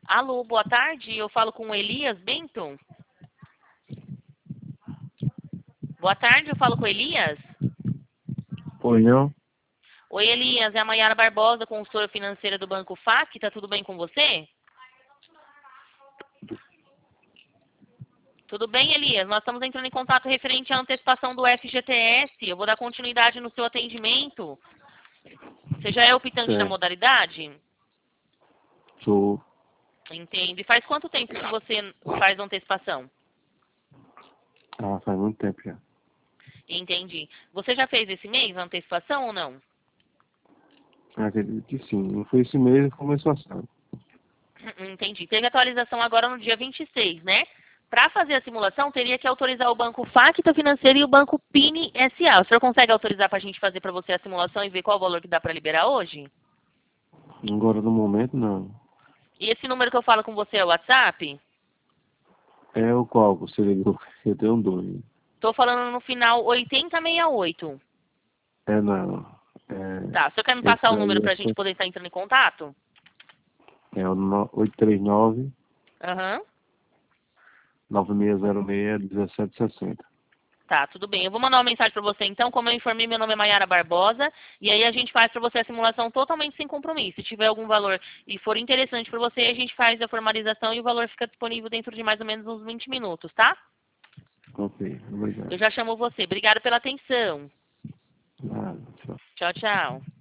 Alô, boa tarde. Eu falo com o Elias Benton. Boa tarde, eu falo com o Elias. Pois não? Oi, Elias. É a Maiara Barbosa, consultora financeira do Banco FAC. Tá tudo bem com você? Tudo bem, Elias? Nós estamos entrando em contato referente à antecipação do FGTS. Eu vou dar continuidade no seu atendimento. Você já é optante da Certo. modalidade? Sou. Entendo. E faz quanto tempo que você faz a antecipação? Ah, faz muito tempo já. Entendi. Você já fez esse mês a antecipação ou não? Acredito que sim. Não foi esse mês que começou a sair. Entendi. Teve atualização agora no dia 26, né? Para fazer a simulação, teria que autorizar o Banco Facta Financeiro e o Banco Pini SA. O senhor consegue autorizar para a gente fazer para você a simulação e ver qual o valor que dá para liberar hoje? Agora no momento não. E esse número que eu falo com você é o WhatsApp? É o qual você ligou? Eu tenho dois. Estou falando no final 8068. É não. É, Tá, o senhor quer me esse passar o número daí para a gente poder estar entrando em contato? é o 839 Aham. 9606 1760. Tá, tudo bem. Eu vou mandar uma mensagem para você então. Como eu informei, meu nome é Maiara Barbosa. E aí a gente faz para você a simulação totalmente sem compromisso. Se tiver algum valor e for interessante para você, a gente faz a formalização e o valor fica disponível dentro de mais ou menos uns 20 minutos, tá? Ok, Eu obrigado. já chamo você. Obrigada pela atenção. Nada, tchau. Tchau, tchau.